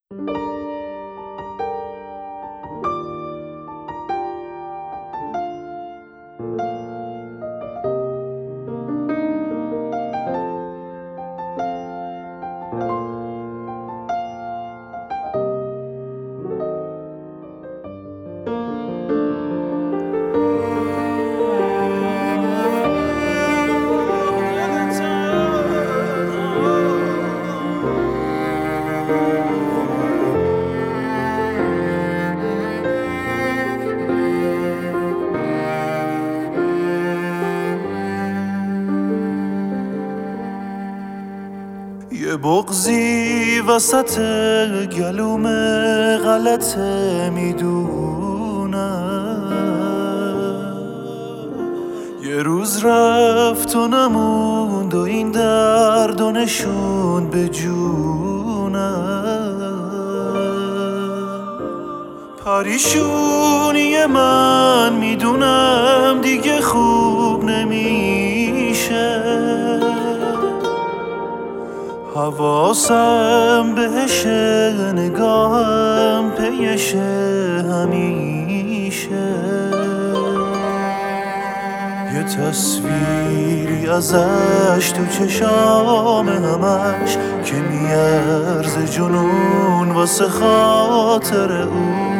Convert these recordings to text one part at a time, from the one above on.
یه بغضی وسط گلوم غلطه میدونم، یه روز رفت و نموند و این درد و نشون به جونم. پریشونی من میدونم دیگه خوب نمیشه، حواسم بهشه، نگاهم پیشه همیشه. یه تصویری ازش تو چشام همش که میارزه جنون واسه خاطر اون.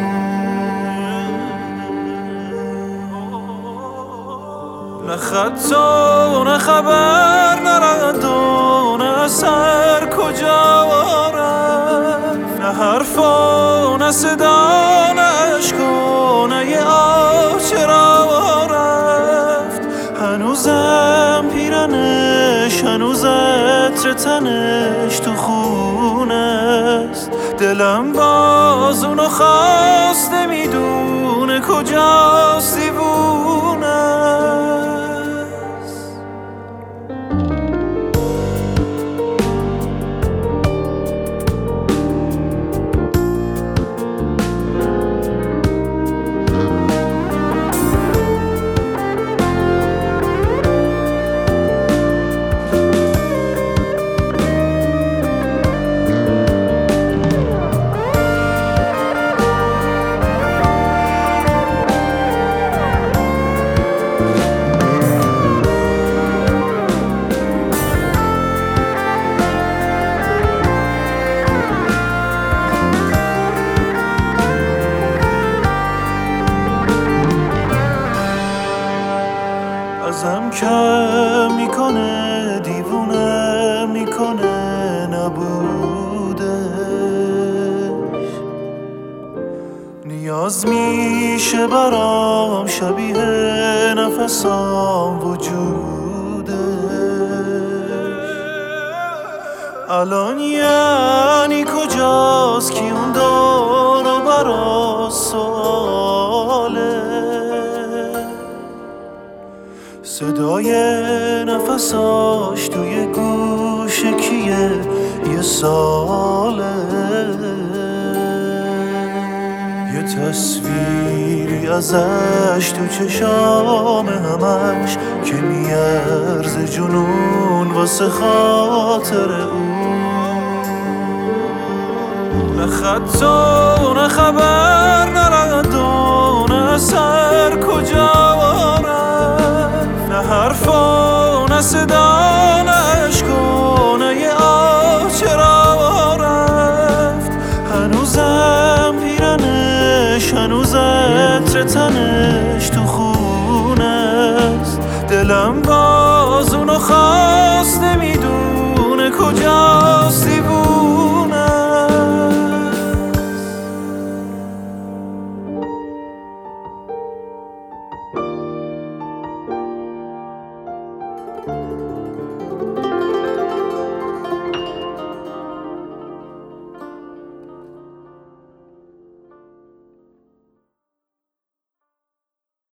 نه خط و نه خبر، نه رد و نه اثر کجا رفت، نه حرف و نه صدا، نه عشق و نه یه آه چرا رفت. هنوزم پیرنش، هنوز عطر تنش تو خونه است، دلم باز اونو خواست نمیدونه کجاست، دیوونه. ازم کم میکنه، دیوونه میکنه نبودش، نیاز میشه برام شبیه نفسام وجودش. الان یعنی کجاست کی اون دور و برا سواله، صدای نفساش توی گوش کیه یه ساله. یه تصویری ازش تو چشام همش که میارزه جنون واسه خاطر اون. نه خط و نه خبر، نه رد و نه اثر کجا رفت، نه حرف و نه صدا، نه عشق و نه یه آه چرا رفت. هنوزم پیرنش، هنوز عطر تنش تو خونه است، دلم باز اونو خواست